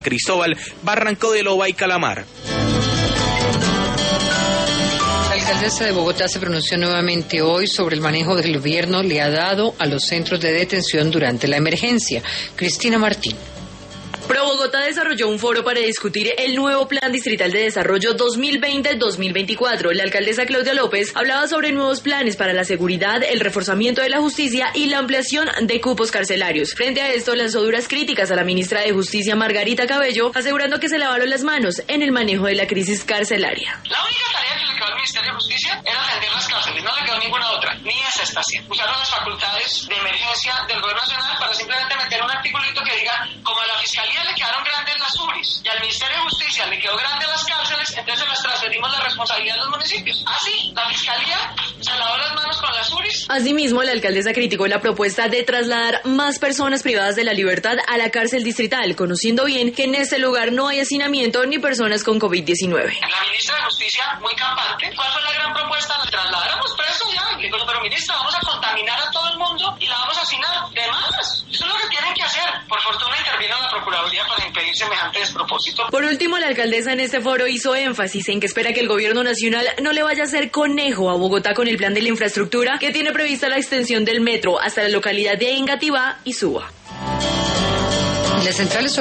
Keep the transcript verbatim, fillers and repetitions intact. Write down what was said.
Cristóbal, Barranco de Loba y Calamar. La alcaldesa de Bogotá se pronunció nuevamente hoy sobre el manejo del gobierno le ha dado a los centros de detención durante la emergencia. Cristina Martín. Pro Bogotá desarrolló un foro para discutir el nuevo Plan Distrital de Desarrollo dos mil veinte a dos mil veinticuatro. La alcaldesa Claudia López hablaba sobre nuevos planes para la seguridad, el reforzamiento de la justicia y la ampliación de cupos carcelarios. Frente a esto, lanzó duras críticas a la ministra de Justicia, Margarita Cabello, asegurando que se lavaron las manos en el manejo de la crisis carcelaria. La única tarea que le quedó al Ministerio de Justicia era atender las cárceles, no le quedó ninguna otra, ni esa está haciendo. Usaron las facultades de emergencia del Gobierno Nacional para simplemente meter un articulito que diga, como a la Fiscalía le quedaron grandes las U R Is y al Ministerio de Justicia le quedó grande las cárceles, entonces las transferimos la responsabilidad a los municipios. Así, la Fiscalía se lavó las manos con las U R Is. Asimismo, la alcaldesa criticó la propuesta de trasladar más personas privadas de la libertad a la cárcel distrital, conociendo bien que en este lugar no hay hacinamiento ni personas con COVID diecinueve. La ministra de Justicia, muy campante, ¿cuál fue la gran propuesta? Trasladáramos presos ya. Le digo, pero ministra, vamos a contaminar a todo el mundo y la vamos a hacinar de más. Eso es lo que tienen que hacer. Por fortuna intervino la Procuraduría para impedir semejante despropósito. Por último, la alcaldesa en este foro hizo énfasis en que espera que el gobierno nacional no le vaya a hacer conejo a Bogotá con el plan de la infraestructura que tiene prevista la extensión del metro hasta la localidad de Engativá y Suba. Las centrales